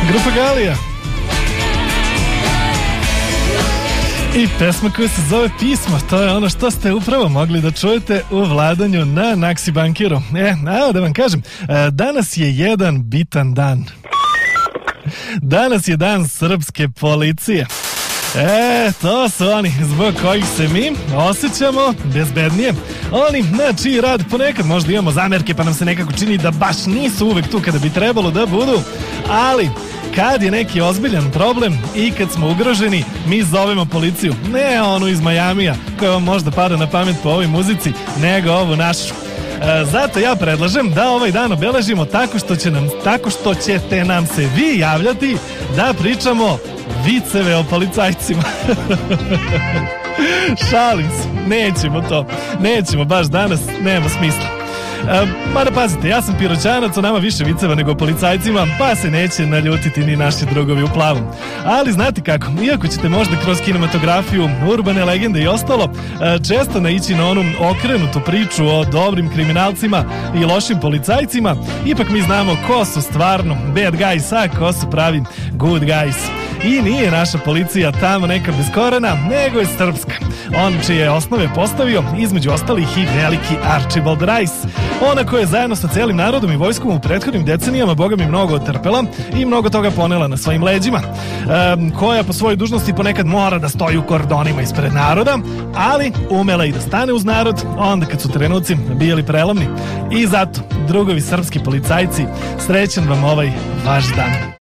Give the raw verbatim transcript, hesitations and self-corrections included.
Grupa Galija. I pesma koja se zove Pismo, to je ono što ste upravo mogli da čujete u Vladanju na Naksi Bankiru. E, a da vam kažem, danas je jedan bitan dan. Danas je dan srpske policije. E, to su oni zbog kojih se mi osjećamo bezbednije. Oni na čiji rad ponekad možda imamo zamerke pa nam se nekako čini da baš nisu uvek tu kada bi trebalo da budu, ali kad je neki ozbiljan problem i kad smo ugroženi, mi zovemo policiju. Ne onu iz Majamija koja vam možda pada na pamet po ovoj muzici, nego ovu našu. E, zato ja predlažem da ovaj dan obeležimo tako što će nam, tako što ćete nam se vi javljati da pričamo viceve o policajcima. Šalim se, nećemo to, nećemo baš danas, nema smisla. E, mada pazite, ja sam piroćanac, o nama više viceva nego o policajcima, pa se neće naljutiti ni naši drugovi u plavom. Ali znate kako, iako ćete možda kroz kinematografiju, urbane legende i ostalo e, često naići na onu okrenutu priču o dobrim kriminalcima i lošim policajcima, ipak mi znamo ko su stvarno bad guys, a ko su pravi good guys. I nije naša policija tamo neka bez korena, nego je srpska. On čije osnove postavio, između ostalih i veliki Archibald Rice. Ona koja je zajedno sa celim narodom i vojskom u prethodnim decenijama, boga mi, mnogo otrpela i mnogo toga ponela na svojim leđima. E, koja po svojoj dužnosti ponekad mora da stoji u kordonima ispred naroda, ali umela i da stane uz narod onda kad su trenuci bili prelomni. I zato, drugovi srpski policajci, srećan vam ovaj vaš dan.